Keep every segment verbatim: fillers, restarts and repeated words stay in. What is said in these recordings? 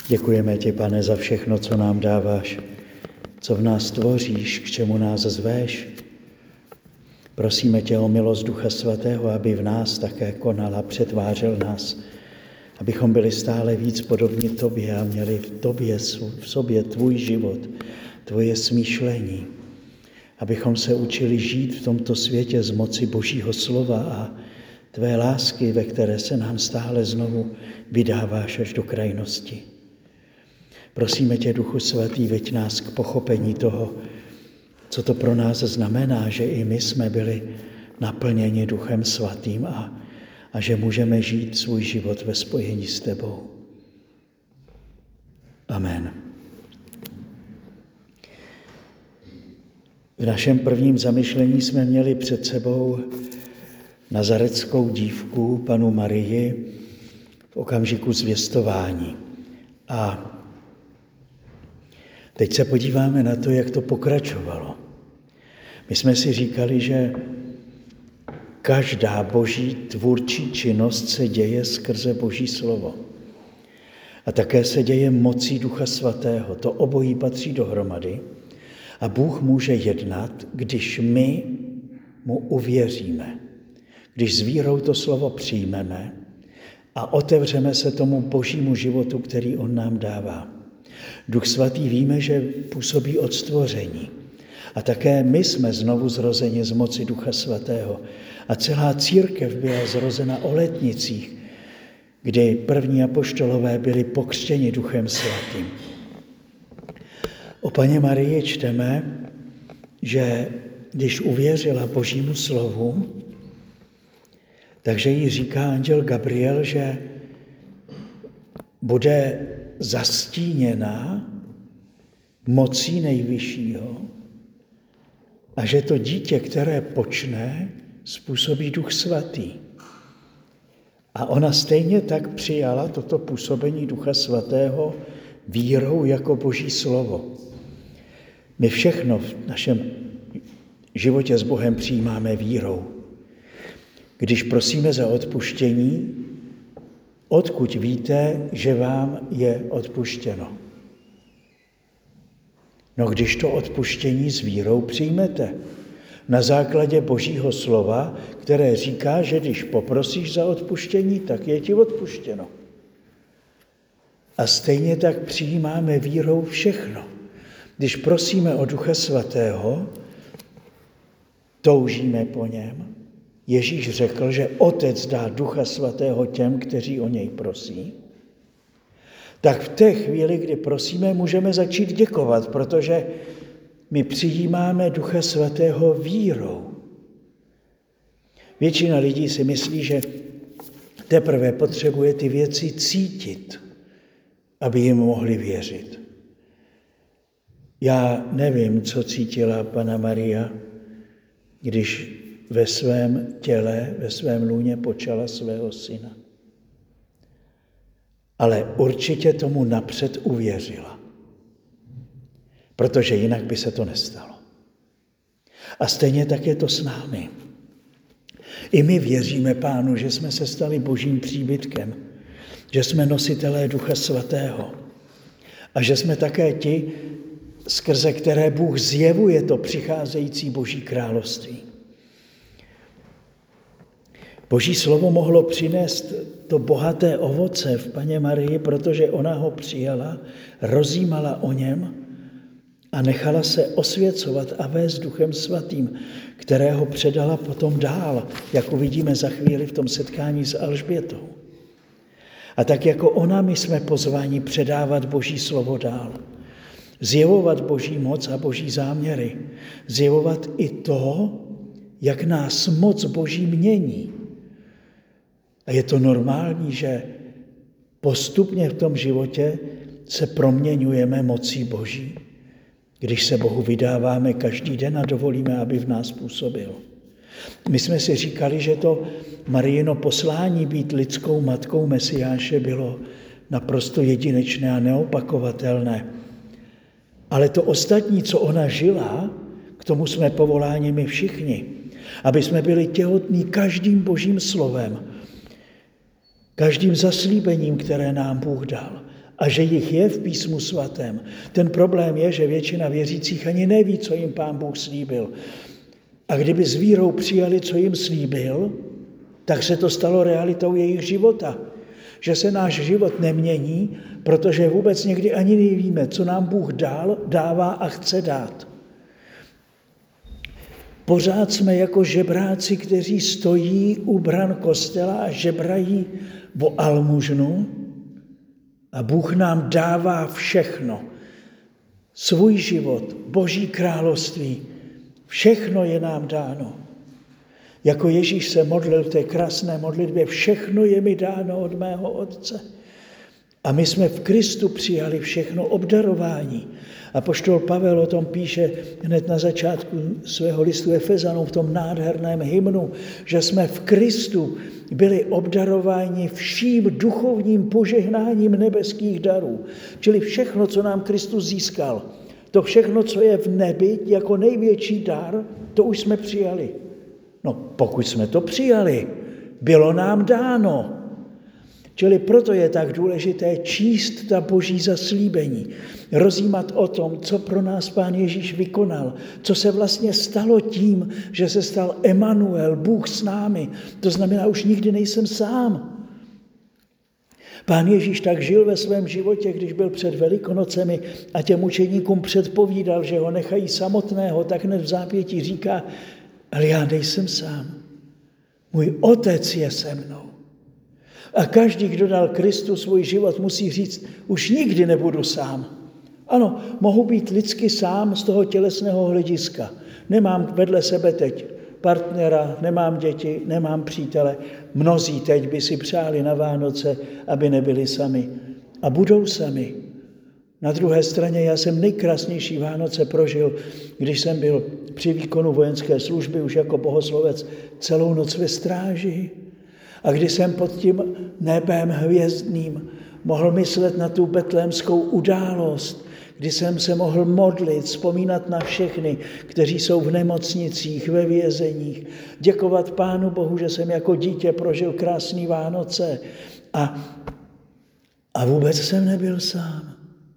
Děkujeme ti, Pane, za všechno, co nám dáváš, co v nás tvoříš, k čemu nás zveš. Prosíme tě o milost Ducha Svatého, aby v nás také konal a přetvářel nás, abychom byli stále víc podobni tobě a měli v tobě, v sobě tvůj život, tvoje smýšlení, abychom se učili žít v tomto světě z moci Božího slova a tvé lásky, ve které se nám stále znovu vydáváš až do krajnosti. Prosíme tě, Duchu Svatý, veď nás k pochopení toho, co to pro nás znamená, že i my jsme byli naplněni Duchem Svatým a, a že můžeme žít svůj život ve spojení s tebou. Amen. V našem prvním zamyšlení jsme měli před sebou nazareckou dívku, panu Marii, v okamžiku zvěstování. A teď se podíváme na to, jak to pokračovalo. My jsme si říkali, že každá boží tvůrčí činnost se děje skrze Boží slovo. A také se děje mocí Ducha Svatého. To obojí patří dohromady. A Bůh může jednat, když my mu uvěříme. Když s vírou to slovo přijmeme a otevřeme se tomu božímu životu, který on nám dává. Duch Svatý víme, že působí od stvoření. A také my jsme znovu zrozeni z moci Ducha Svatého. A celá církev byla zrozena o letnicích, kdy první apoštolové byli pokřtěni Duchem Svatým. O paně Marii čteme, že když uvěřila Božímu slovu, takže jí říká anděl Gabriel, že bude zastíněna mocí Nejvyššího a že to dítě, které počne, způsobí Duch Svatý. A ona stejně tak přijala toto působení Ducha Svatého vírou jako Boží slovo. My všechno v našem životě s Bohem přijímáme vírou. Když prosíme za odpuštění, odkud víte, že vám je odpuštěno? No, když to odpuštění s vírou přijmete, na základě Božího slova, které říká, že když poprosíš za odpuštění, tak je ti odpuštěno. A stejně tak přijímáme vírou všechno. Když prosíme o Ducha Svatého, toužíme po něm. Ježíš řekl, že Otec dá Ducha Svatého těm, kteří o něj prosí. Tak v té chvíli, kdy prosíme, můžeme začít děkovat, protože my přijímáme Ducha Svatého vírou. Většina lidí si myslí, že teprve potřebuje ty věci cítit, aby jim mohli věřit. Já nevím, co cítila Panna Maria, když ve svém těle, ve svém lůně počala svého syna. Ale určitě tomu napřed uvěřila, protože jinak by se to nestalo. A stejně tak je to s námi. I my věříme Pánu, že jsme se stali Božím příbytkem, že jsme nositelé Ducha Svatého a že jsme také ti, skrze které Bůh zjevuje to přicházející Boží království. Boží slovo mohlo přinést to bohaté ovoce v paně Marii, protože ona ho přijala, rozjímala o něm a nechala se osvěcovat a vést Duchem Svatým, kterého předala potom dál, jak uvidíme za chvíli v tom setkání s Alžbětou. A tak jako ona, my jsme pozváni předávat Boží slovo dál. Zjevovat Boží moc a Boží záměry. Zjevovat i to, jak nás moc Boží mění. A je to normální, že postupně v tom životě se proměňujeme mocí Boží, když se Bohu vydáváme každý den a dovolíme, aby v nás působil. My jsme si říkali, že to Mariino poslání být lidskou matkou Mesiáše bylo naprosto jedinečné a neopakovatelné. Ale to ostatní, co ona žila, k tomu jsme povoláni my všichni, aby jsme byli těhotní každým Božím slovem, každým zaslíbením, které nám Bůh dal. a že jich je v písmu svatém. Ten problém je, že většina věřících ani neví, co jim Pán Bůh slíbil. A kdyby s vírou přijali, co jim slíbil, tak se to stalo realitou jejich života. Že se náš život nemění, protože vůbec někdy ani nevíme, co nám Bůh dal, dává a chce dát. Pořád jsme jako žebráci, kteří stojí u bran kostela a žebrají o almužnu a Bůh nám dává všechno. Svůj život, Boží království, všechno je nám dáno. Jako Ježíš se modlil v té krásné modlitbě, všechno je mi dáno od mého Otce. A my jsme v Kristu přijali všechno obdarování. Apoštol Pavel o tom píše hned na začátku svého listu Efezanům v tom nádherném hymnu, že jsme v Kristu byli obdarováni vším duchovním požehnáním nebeských darů. Čili všechno, co nám Kristus získal, to všechno, co je v nebi jako největší dar, to už jsme přijali. No, pokud jsme to přijali, bylo nám dáno. Čili proto je tak důležité číst ta Boží zaslíbení, rozjímat o tom, co pro nás Pán Ježíš vykonal, co se vlastně stalo tím, že se stal Emanuel, Bůh s námi. To znamená, už nikdy nejsem sám. Pán Ježíš tak žil ve svém životě, když byl před Velikonocemi a těm učeníkům předpovídal, že ho nechají samotného, tak hned v zápětí říká, ale já nejsem sám. Můj Otec je se mnou. A každý, kdo dal Kristu svůj život, musí říct, už nikdy nebudu sám. Ano, mohu být lidsky sám z toho tělesného hlediska. Nemám vedle sebe teď partnera, nemám děti, nemám přítele. Mnozí teď by si přáli na Vánoce, aby nebyli sami. A budou sami. Na druhé straně já jsem nejkrásnější Vánoce prožil, když jsem byl při výkonu vojenské služby už jako bohoslovec celou noc ve stráži. A když jsem pod tím nebem hvězdným mohl myslet na tu betlémskou událost, kdy jsem se mohl modlit, vzpomínat na všechny, kteří jsou v nemocnicích, ve vězeních, děkovat Pánu Bohu, že jsem jako dítě prožil krásný Vánoce a, a vůbec jsem nebyl sám.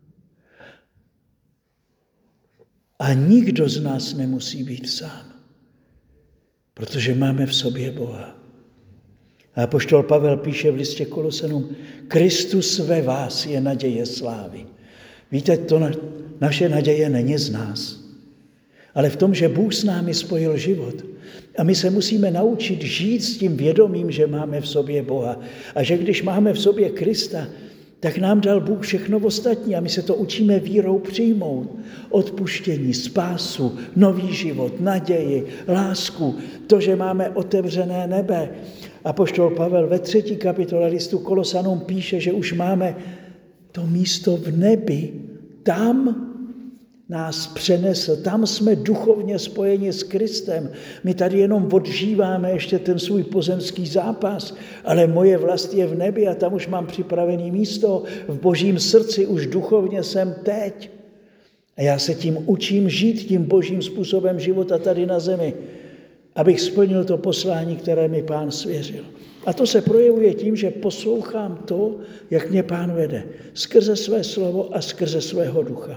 A nikdo z nás nemusí být sám, protože máme v sobě Boha. A apoštol Pavel píše v listě Kolosenům, Kristus ve vás je naděje slávy. Víte, to na, naše naděje není z nás, ale v tom, že Bůh s námi spojil život. A my se musíme naučit žít s tím vědomím, že máme v sobě Boha. A že když máme v sobě Krista, tak nám dal Bůh všechno ostatní a my se to učíme vírou přijmout. Odpuštění, spásu, nový život, naději, lásku, to, že máme otevřené nebe. Apoštol Pavel ve třetí kapitole listu Kolosanům píše, že už máme to místo v nebi. Tam nás přenesl, tam jsme duchovně spojeni s Kristem. My tady jenom odžíváme ještě ten svůj pozemský zápas, ale moje vlast je v nebi a tam už mám připravené místo. V Božím srdci už duchovně jsem teď. A já se tím učím žít tím Božím způsobem života tady na zemi, abych splnil to poslání, které mi Pán svěřil. A to se projevuje tím, že poslouchám to, jak mě Pán vede, skrze své slovo a skrze svého ducha.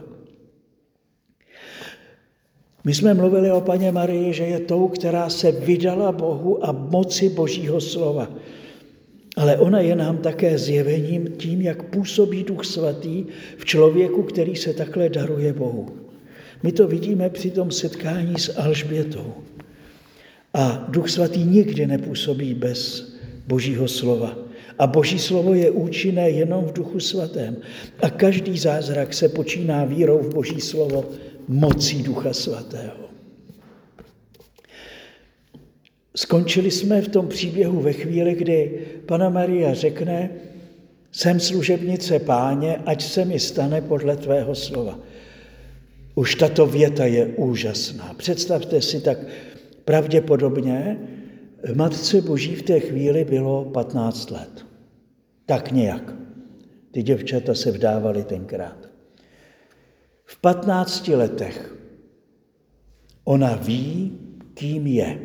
My jsme mluvili o Panně Marii, že je tou, která se vydala Bohu a moci Božího slova. Ale ona je nám také zjevením tím, jak působí Duch Svatý v člověku, který se takhle daruje Bohu. My to vidíme při tom setkání s Alžbětou. A Duch Svatý nikdy nepůsobí bez Božího slova. A Boží slovo je účinné jenom v Duchu Svatém. A každý zázrak se počíná vírou v Boží slovo mocí Ducha Svatého. Skončili jsme v tom příběhu ve chvíli, kdy Panna Maria řekne, jsem služebnice Páně, ať se mi stane podle tvého slova. Už tato věta je úžasná. Představte si, tak pravděpodobně Matce Boží v té chvíli bylo patnáct let. Tak nějak. Ty děvčata se vdávaly tenkrát. V patnácti letech ona ví, kým je.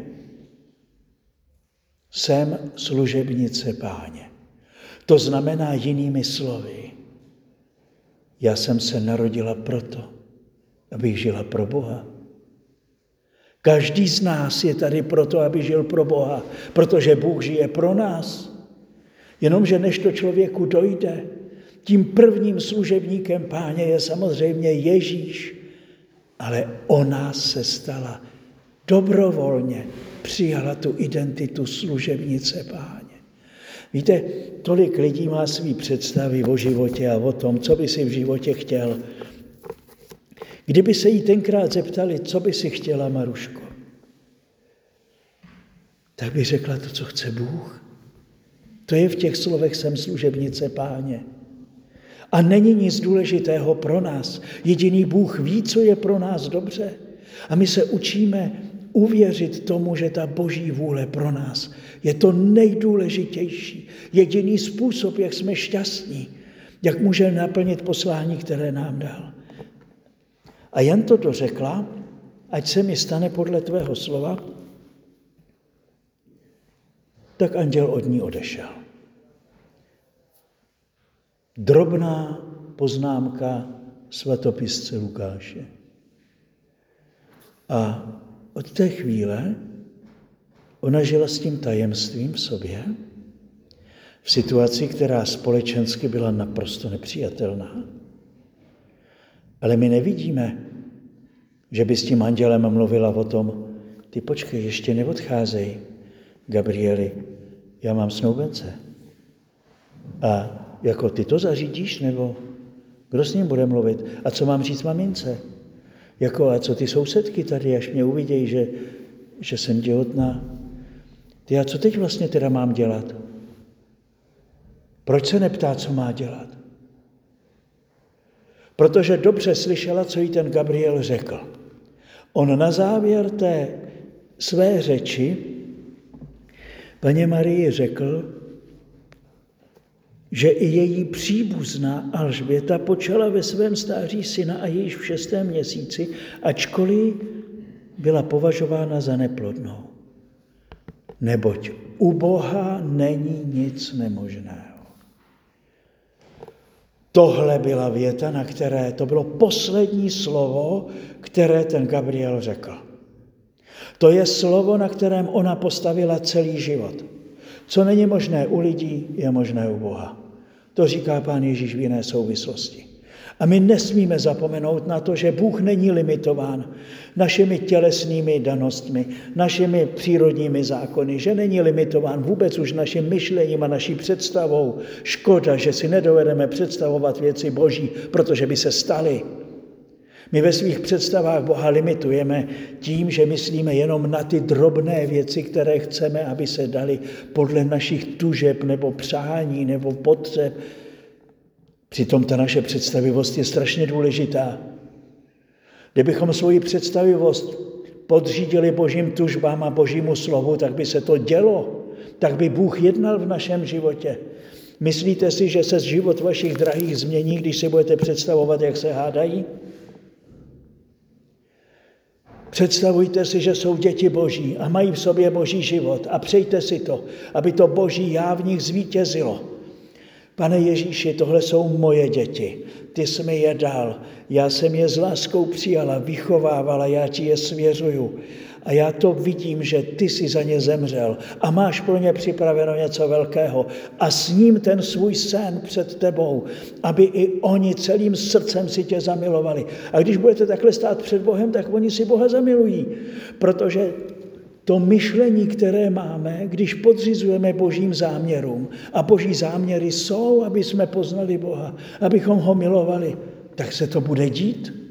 Jsem služebnice Páně. To znamená jinými slovy. já jsem se narodila proto, abych žila pro Boha. Každý z nás je tady proto, aby žil pro Boha, protože Bůh žije pro nás. Jenomže než to člověku dojde, tím prvním služebníkem Páně je samozřejmě Ježíš, ale ona se stala dobrovolně, přijala tu identitu služebnice Páně. Víte, tolik lidí má svý představy o životě a o tom, co by si v životě chtěl. Kdyby se jí tenkrát zeptali, co by si chtěla, Maruško, tak by řekla to, co chce Bůh. To je v těch slovech jsem služebnice Páně. A není nic důležitého pro nás. Jediný Bůh ví, co je pro nás dobře. A my se učíme uvěřit tomu, že ta Boží vůle pro nás je to nejdůležitější. Jediný způsob, jak jsme šťastní, jak můžeme naplnit poslání, které nám dal. A jen to dořekla, ať se mi stane podle tvého slova, tak anděl od ní odešel. Drobná poznámka svatopisce Lukáše. A od té chvíle ona žila s tím tajemstvím v sobě, v situaci, která společensky byla naprosto nepřijatelná. Ale my nevidíme, že by s tím andělem mluvila o tom, ty počkej, ještě neodcházej, Gabrieli, já mám snoubence. A jako ty to zařídíš, nebo kdo s ním bude mluvit? A co mám říct mamince? Jako a co ty sousedky tady, až mě uvidějí, že, že jsem těhotná? Ty a co teď vlastně teda mám dělat? Proč se neptá, co má dělat? Protože dobře slyšela, co jí ten Gabriel řekl. On na závěr té své řeči Paně Marii řekl, že i její příbuzná Alžběta počala ve svém stáří syna a již v šestém měsíci, ačkoliv byla považována za neplodnou. Neboť u Boha není nic nemožného. Tohle byla věta, na které to bylo poslední slovo, které ten Gabriel řekl. To je slovo, na kterém ona postavila celý život. Co není možné u lidí, je možné u Boha. To říká Pán Ježíš v jiné souvislosti. A my nesmíme zapomenout na to, že Bůh není limitován našimi tělesnými danostmi, našimi přírodními zákony, že není limitován vůbec už naším myšlením a naší představou. Škoda, že si nedovedeme představovat věci Boží, protože by se staly. My ve svých představách Boha limitujeme tím, že myslíme jenom na ty drobné věci, které chceme, aby se daly podle našich tužeb nebo přání nebo potřeb. Přitom ta naše představivost je strašně důležitá. Kdybychom svoji představivost podřídili Božím tužbám a Božímu slovu, tak by se to dělo, tak by Bůh jednal v našem životě. Myslíte si, že se život vašich drahých změní, když si budete představovat, jak se hádají? Představujte si, že jsou děti Boží a mají v sobě Boží život a přejte si to, aby to Boží já v nich zvítězilo. Pane Ježíši, tohle jsou moje děti, ty jsi mi je dal, já jsem je s láskou přijala, vychovávala, já ti je svěřuju. A já to vidím, že ty jsi za ně zemřel a máš pro ně připraveno něco velkého. A s ním ten svůj sen před tebou, aby i oni celým srdcem si tě zamilovali. A když budete takhle stát před Bohem, tak oni si Boha zamilují. Protože to myšlení, které máme, když podřizujeme Božím záměrům, a Boží záměry jsou, aby jsme poznali Boha, abychom ho milovali, tak se to bude dít.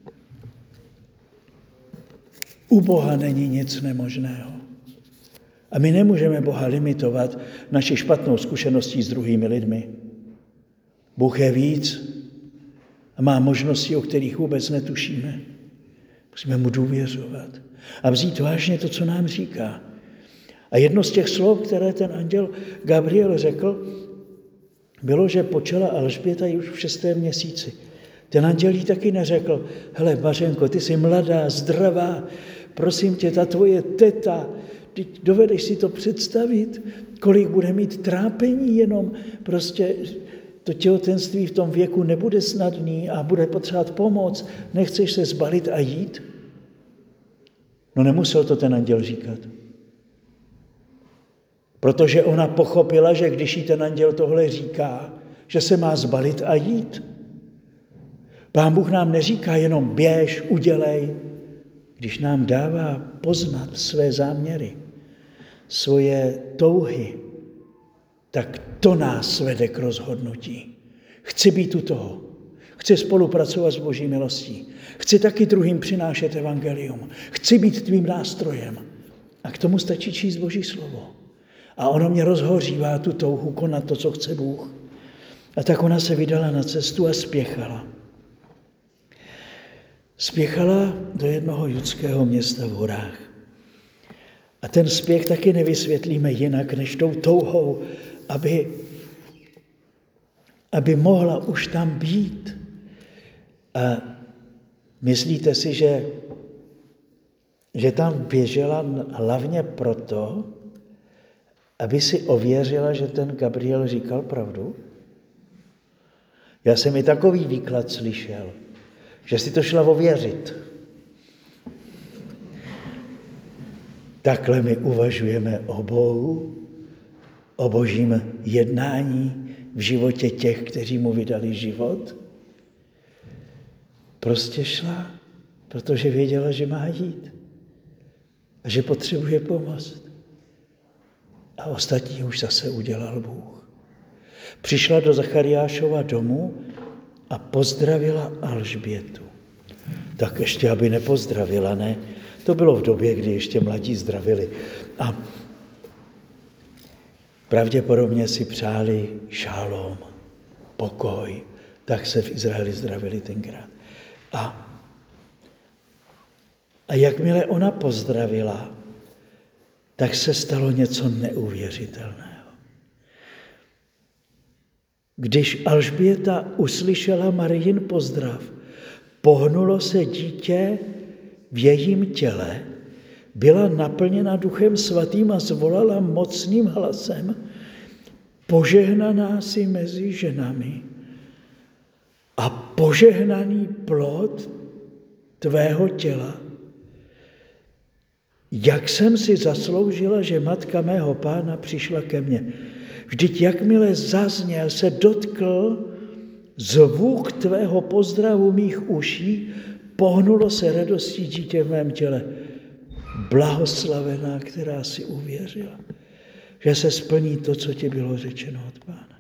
U Boha není nic nemožného. A my nemůžeme Boha limitovat naši špatnou zkušeností s druhými lidmi. Bůh je víc a má možnosti, o kterých vůbec netušíme. Musíme mu důvěřovat a vzít vážně to, co nám říká. A jedno z těch slov, které ten anděl Gabriel řekl, bylo, že počala Alžběta už v šestém měsíci. Ten anděl jí taky neřekl, hele, Mařenko, ty jsi mladá, zdravá, prosím tě, ta tvoje teta, ty dovedeš si to představit, kolik bude mít trápení jenom prostě to těhotenství v tom věku nebude snadný a bude potřebovat pomoc, nechceš se zbalit a jít? No nemusel to ten anděl říkat. Protože ona pochopila, že když jí ten anděl tohle říká, že se má zbalit a jít. Pán Bůh nám neříká jenom běž, udělej, když nám dává poznat své záměry, svoje touhy, tak to nás vede k rozhodnutí. Chci být u toho. Chci spolupracovat s Boží milostí. Chci taky druhým přinášet evangelium. Chci být tvým nástrojem. A k tomu stačí číst Boží slovo. A ono mě rozhořívá tu touhu konat to, co chce Bůh. A tak ona se vydala na cestu a spěchala. Spěchala do jednoho judského města v horách. A ten spěch taky nevysvětlíme jinak, než tou touhou, aby, aby mohla už tam být. A myslíte si, že, že tam běžela hlavně proto, aby si ověřila, že ten Gabriel říkal pravdu? Já jsem i takový výklad slyšel, že si to šla ověřit. Takhle my uvažujeme o Bohu, o Božím jednání v životě těch, kteří mu vydali život. Prostě šla, protože věděla, že má jít a že potřebuje pomoct. A ostatní už zase udělal Bůh. Přišla do Zachariášova domu a pozdravila Alžbětu. Tak ještě, aby nepozdravila, ne? To bylo v době, kdy ještě mladí zdravili. A pravděpodobně si přáli šálom, pokoj. Tak se v Izraeli zdravili tenkrát. A, a jakmile ona pozdravila, tak se stalo něco neuvěřitelného. Když Alžběta uslyšela Marijin pozdrav, pohnulo se dítě v jejím těle, byla naplněna Duchem Svatým a zvolala mocným hlasem: požehnaná jsi mezi ženami a požehnaný plod tvého těla. Jak jsem si zasloužila, že matka mého Pána přišla ke mně. Vždyť jakmile zazněl, se dotkl zvuk tvého pozdravu mých uší, pohnulo se radostí dítě v mém těle. Blahoslavená, která si uvěřila, že se splní to, co ti bylo řečeno od Pána.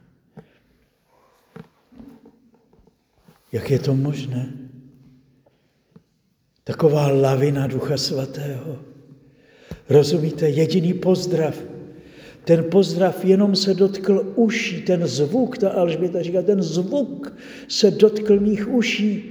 Jak je to možné? Taková lavina Ducha Svatého. Rozumíte? Jediný pozdrav. Ten pozdrav jenom se dotkl uší, ten zvuk, ta Alžběta říká, ten zvuk se dotkl mých uší.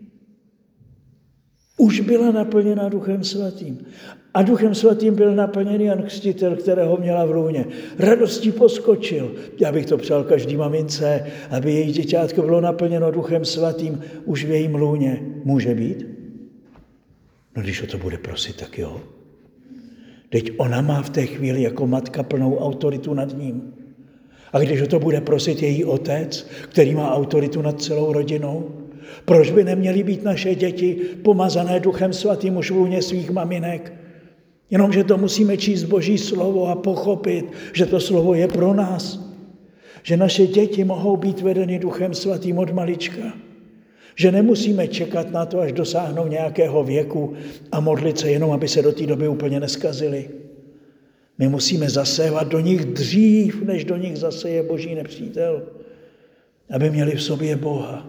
Už byla naplněna Duchem Svatým. A Duchem Svatým byl naplněný Jan Křtitel, kterého měla v lůně. Radostí poskočil. Já bych to přál každý mamince, aby její děťátko bylo naplněno Duchem Svatým už v jejím lůně. Může být? No když o to bude prosit, tak jo. Teď ona má v té chvíli jako matka plnou autoritu nad ním. A když o to bude prosit její otec, který má autoritu nad celou rodinou, proč by neměly být naše děti pomazané Duchem Svatým už v lůně svých maminek? Jenomže to musíme číst Boží slovo a pochopit, že to slovo je pro nás. Že naše děti mohou být vedeny Duchem Svatým od malička. Že nemusíme čekat na to, až dosáhnou nějakého věku a modlit se jenom, aby se do té doby úplně neskazili. My musíme zasévat do nich dřív, než do nich zaseje Boží nepřítel, aby měli v sobě Boha.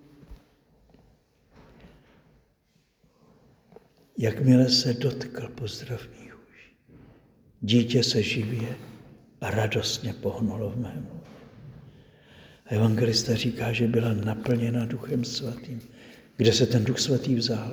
Jakmile se dotkl pozdrav mých uší, dítě se živě a radostně pohnulo v mém. A evangelista říká, že byla naplněna Duchem Svatým. Kde se ten Duch Svatý vzal?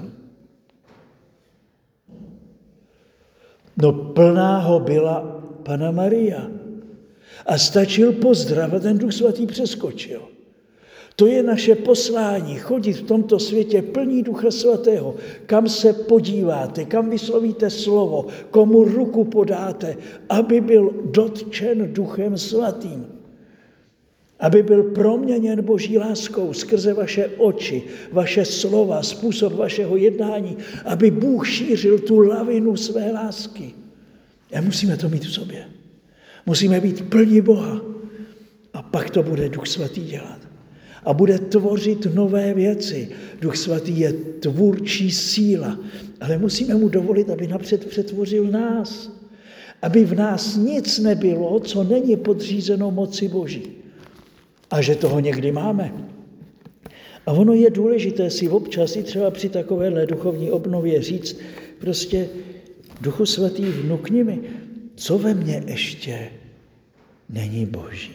No plná ho byla Panna Maria. A stačil pozdrav a ten Duch Svatý přeskočil. To je naše poslání, chodit v tomto světě plný Ducha Svatého. Kam se podíváte, kam vyslovíte slovo, komu ruku podáte, aby byl dotčen Duchem Svatým. aby byl proměněn Boží láskou skrze vaše oči, vaše slova, způsob vašeho jednání, aby Bůh šířil tu lavinu své lásky. A musíme to mít v sobě. Musíme být plní Boha. A pak to bude Duch Svatý dělat. A bude tvořit nové věci. Duch Svatý je tvůrčí síla. Ale musíme mu dovolit, aby napřed přetvořil nás. Aby v nás nic nebylo, co není podřízeno moci Boží. A že toho někdy máme. A ono je důležité si občas i třeba při takovéhle duchovní obnově říct, prostě Duchu Svatý, vnukni mi, co ve mně ještě není Boží.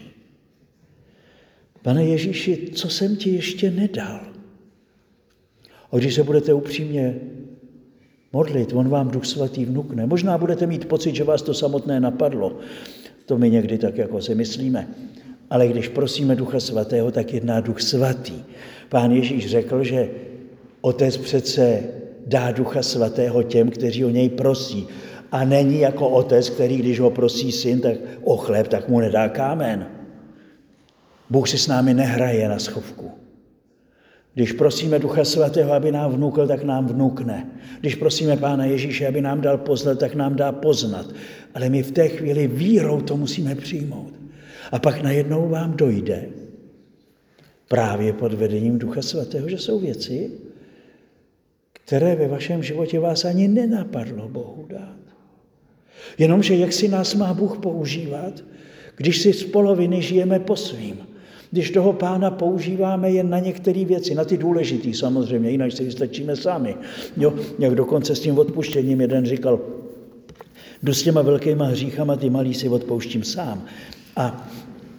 Pane Ježíši, co jsem ti ještě nedal? A když se budete upřímně modlit, on vám Duch Svatý vnukne. Možná budete mít pocit, že vás to samotné napadlo. To my někdy tak jako si myslíme. Ale když prosíme Ducha Svatého, tak jedná Duch Svatý. Pán Ježíš řekl, že Otec přece dá Ducha Svatého těm, kteří o něj prosí. A není jako otec, který, když ho prosí syn tak o chléb, tak mu nedá kámen. Bůh si s námi nehraje na schovku. Když prosíme Ducha Svatého, aby nám vnukl, tak nám vnukne. Když prosíme Pána Ježíše, aby nám dal poznat, tak nám dá poznat. Ale my v té chvíli vírou to musíme přijmout. A pak najednou vám dojde, právě pod vedením Ducha Svatého, že jsou věci, které ve vašem životě vás ani nenapadlo Bohu dát. Jenomže jak si nás má Bůh používat, když si z poloviny žijeme po svým. Když toho Pána používáme jen na některé věci, na ty důležitý samozřejmě, jinak si vystačíme sami. Jo, jak dokonce s tím odpuštěním jeden říkal, jdu s těma velkýma hříchama, ty malý si odpouštím sám. A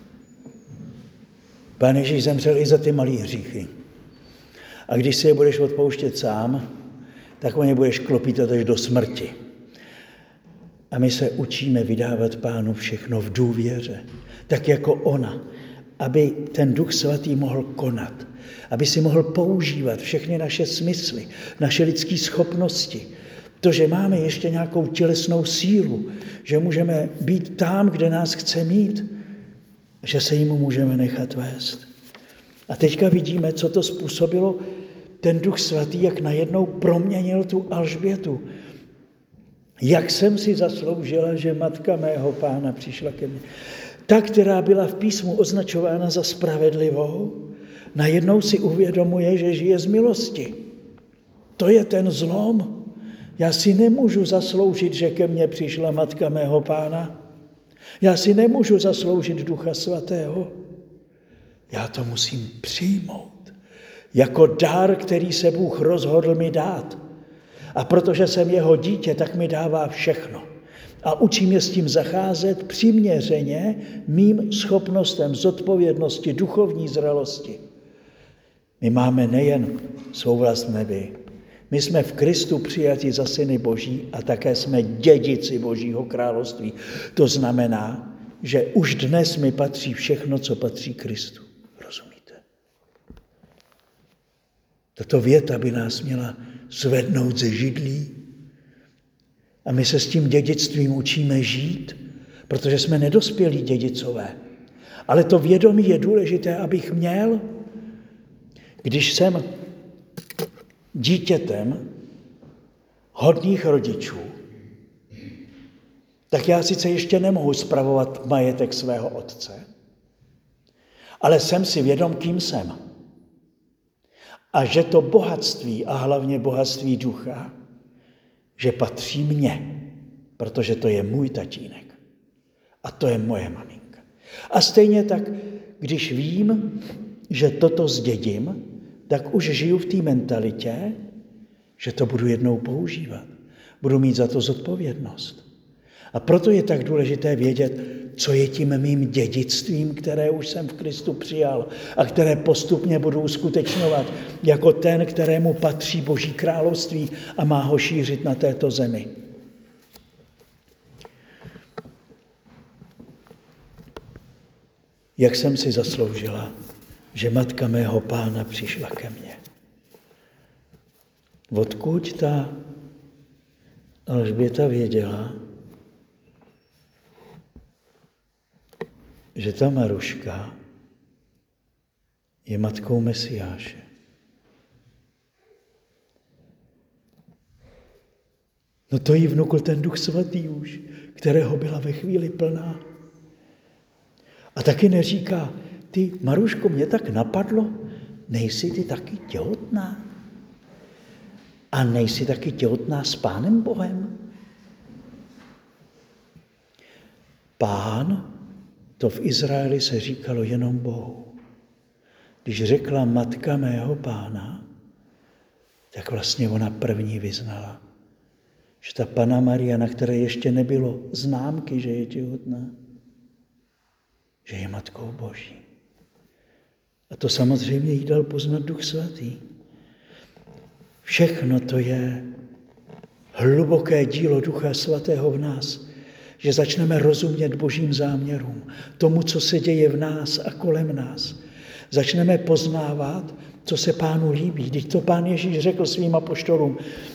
Pán Ježíš zemřel i za ty malý hříchy. A když si je budeš odpouštět sám, tak o ně budeš klopítat až do smrti. A my se učíme vydávat Pánu všechno v důvěře, tak jako ona, aby ten Duch Svatý mohl konat, aby si mohl používat všechny naše smysly, naše lidské schopnosti. To, že máme ještě nějakou tělesnou sílu, že můžeme být tam, kde nás chce mít, že se jim můžeme nechat vést. A teďka vidíme, co to způsobilo, ten Duch Svatý, jak najednou proměnil tu Alžbětu. Jak jsem si zasloužila, že matka mého Pána přišla ke mně. Ta, která byla v písmu označována za spravedlivou, najednou si uvědomuje, že žije z milosti. To je ten zlom. Já si nemůžu zasloužit, že ke mně přišla matka mého Pána. Já si nemůžu zasloužit Ducha Svatého. Já to musím přijmout. Jako dar, který se Bůh rozhodl mi dát. A protože jsem jeho dítě, tak mi dává všechno. A učí mě s tím zacházet přiměřeně mým schopnostem, zodpovědnosti, duchovní zralosti. My máme nejen svou vlast v nebi. My jsme v Kristu přijati za syny Boží a také jsme dědici Božího království. To znamená, že už dnes mi patří všechno, co patří Kristu. Rozumíte? Tato věta by nás měla zvednout ze židlí. A my se s tím dědictvím učíme žít, protože jsme nedospělí dědicové. Ale to vědomí je důležité, abych měl, když jsem dítětem hodných rodičů, tak já sice ještě nemohu spravovat majetek svého otce, ale jsem si vědom, kým jsem. A že to bohatství, a hlavně bohatství ducha, že patří mně, protože to je můj tatínek. A to je moje maminka. A stejně tak, když vím, že toto zdědím, tak už žiju v té mentalitě, že to budu jednou používat. Budu mít za to zodpovědnost. A proto je tak důležité vědět, co je tím mým dědictvím, které už jsem v Kristu přijal a které postupně budu uskutečňovat jako ten, kterému patří Boží království a má ho šířit na této zemi. Jak jsem si zasloužila, že matka mého Pána přišla ke mně. Odkud ta Alžběta věděla, že ta Maruška je matkou Mesiáše. No to jí vnukl ten Duch Svatý už, kterého byla ve chvíli plná. A taky neříká, ty, Maruško, mě tak napadlo, nejsi ty taky těhotná? A nejsi taky těhotná s Pánem Bohem? Pán, to v Izraeli se říkalo jenom Bohu. Když řekla matka mého Pána, tak vlastně ona první vyznala, že ta Panna Maria, na které ještě nebylo známky, že je těhotná, že je matkou Boží. A to samozřejmě jí dal poznat Duch Svatý. Všechno to je hluboké dílo Ducha Svatého v nás, že začneme rozumět Božím záměrům, tomu, co se děje v nás a kolem nás. Začneme poznávat, co se Pánu líbí. Když to Pán Ježíš řekl svým apoštolům,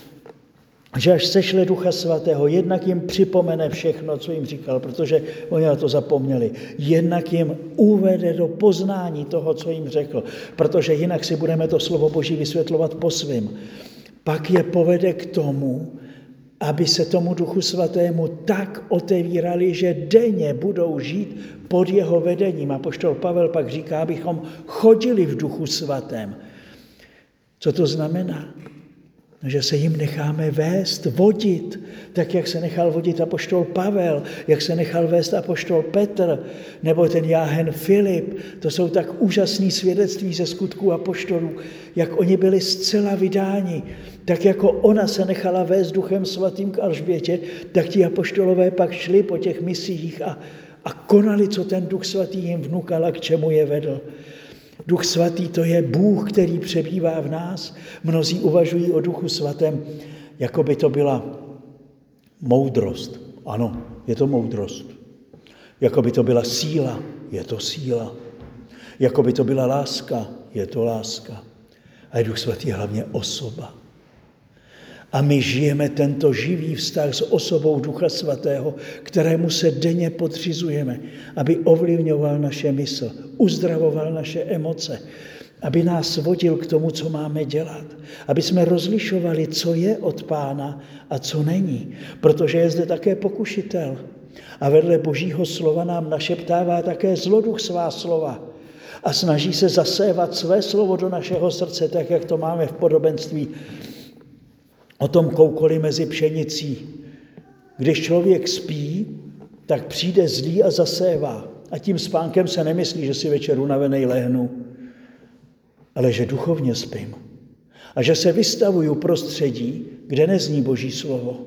že až sešle Ducha Svatého, jednak jim připomene všechno, co jim říkal, protože oni na to zapomněli. Jednak jim uvede do poznání toho, co jim řekl, protože jinak si budeme to slovo Boží vysvětlovat po svým. Pak je povede k tomu, aby se tomu Duchu Svatému tak otevírali, že denně budou žít pod jeho vedením. Apoštol Pavel pak říká, abychom chodili v Duchu Svatém. Co to znamená? Že se jim necháme vést, vodit, tak jak se nechal vodit apoštol Pavel, jak se nechal vést apoštol Petr, nebo ten jáhen Filip. To jsou tak úžasný svědectví ze skutků apoštolů, jak oni byli zcela vydáni. Tak jako ona se nechala vést Duchem Svatým k Alžbětě, tak ti apoštolové pak šli po těch misiích a, a konali, co ten Duch Svatý jim vnukal a k čemu je vedl. Duch Svatý to je Bůh, který přebývá v nás. Mnozí uvažují o Duchu Svatém, jako by to byla moudrost. Ano, je to moudrost. Jako by to byla síla, je to síla. Jako by to byla láska, je to láska. A je Duch Svatý hlavně osoba. A my žijeme tento živý vztah s osobou Ducha Svatého, kterému se denně podřizujeme, aby ovlivňoval naše mysl, uzdravoval naše emoce, aby nás vodil k tomu, co máme dělat, aby jsme rozlišovali, co je od Pána a co není, protože je zde také pokušitel. A vedle Božího slova nám našeptává také zloduch svá slova a snaží se zasévat své slovo do našeho srdce, tak jak to máme v podobenství o tom koukoli mezi pšenicí. Když člověk spí, tak přijde zlý a zasévá. A tím spánkem se nemyslí, že si večer unavenej lehnu, ale že duchovně spím. A že se vystavuju prostředí, kde nezní Boží slovo.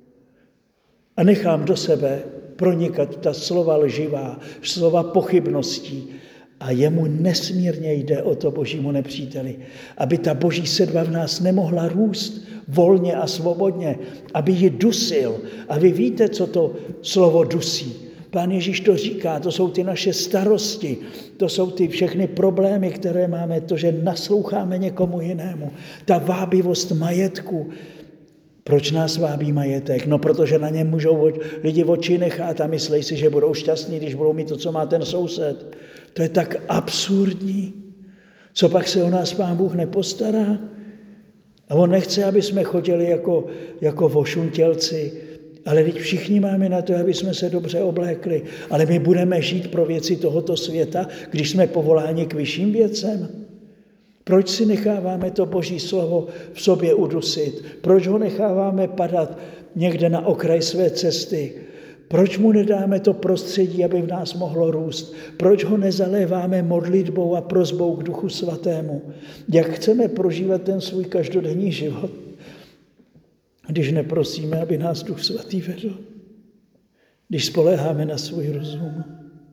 A nechám do sebe pronikat ta slova lživá, slova pochybností. A jemu nesmírně jde o to Božímu nepříteli, aby ta Boží sedba v nás nemohla růst volně a svobodně, aby ji dusil. A vy víte, co to slovo dusí. Pán Ježíš to říká, to jsou ty naše starosti, to jsou ty všechny problémy, které máme, to, že nasloucháme někomu jinému. Ta vábivost majetku. Proč nás vábí majetek? No, protože na něm můžou lidi oči nechat a myslí si, že budou šťastní, když budou mít to, co má ten soused. To je tak absurdní. Co pak se o nás Pán Bůh nepostará? A on nechce, aby jsme chodili jako, jako vošuntělci, ale teď všichni máme na to, aby jsme se dobře oblékli. Ale my budeme žít pro věci tohoto světa, když jsme povoláni k vyšším věcem. Proč si necháváme to Boží slovo v sobě udusit? Proč ho necháváme padat někde na okraj své cesty? Proč mu nedáme to prostředí, aby v nás mohlo růst? Proč ho nezaléváme modlitbou a prosbou k Duchu Svatému? Jak chceme prožívat ten svůj každodenní život, když neprosíme, aby nás Duch Svatý vedl? Když spoléháme na svůj rozum?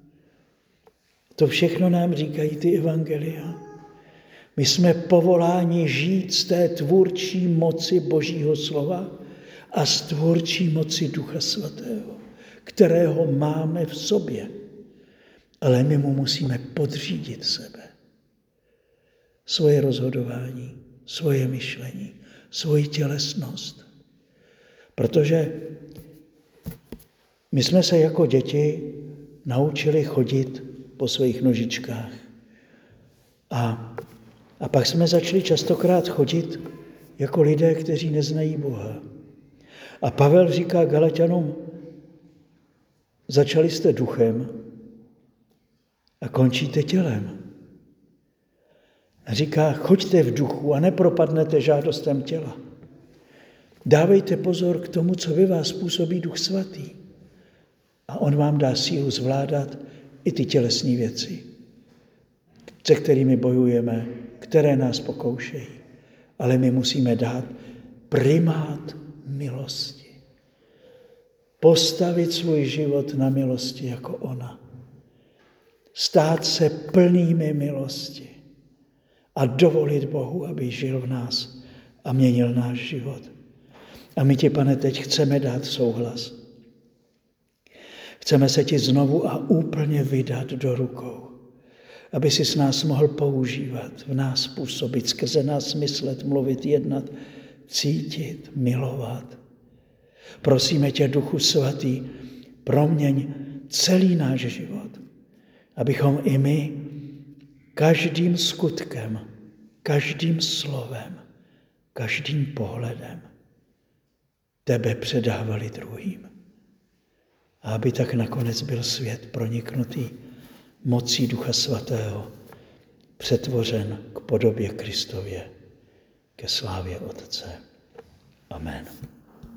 To všechno nám říkají ty evangelia. My jsme povoláni žít z té tvůrčí moci Božího slova a z tvůrčí moci Ducha Svatého, kterého máme v sobě, ale my mu musíme podřídit sebe. Svoje rozhodování, svoje myšlení, svoji tělesnost. Protože my jsme se jako děti naučili chodit po svých nožičkách. A, a pak jsme začali častokrát chodit jako lidé, kteří neznají Boha. A Pavel říká Galaťanům, začali jste duchem a končíte tělem. A říká, choďte v duchu a nepropadnete žádostem těla. Dávejte pozor k tomu, co ve vás působí Duch Svatý. A on vám dá sílu zvládat i ty tělesné věci, se kterými bojujeme, které nás pokoušejí. Ale my musíme dát primát milosti. Postavit svůj život na milosti jako ona. Stát se plnými milosti a dovolit Bohu, aby žil v nás a měnil náš život. A my ti, Pane, teď chceme dát souhlas. Chceme se ti znovu a úplně vydat do rukou, aby si s nás mohl používat, v nás působit, skrze nás myslet, mluvit, jednat, cítit, milovat. Prosíme tě, Duchu Svatý, proměň celý náš život, abychom i my každým skutkem, každým slovem, každým pohledem tebe předávali druhým. A aby tak nakonec byl svět proniknutý mocí Ducha Svatého, přetvořen k podobě Kristově, ke slávě Otce. Amen.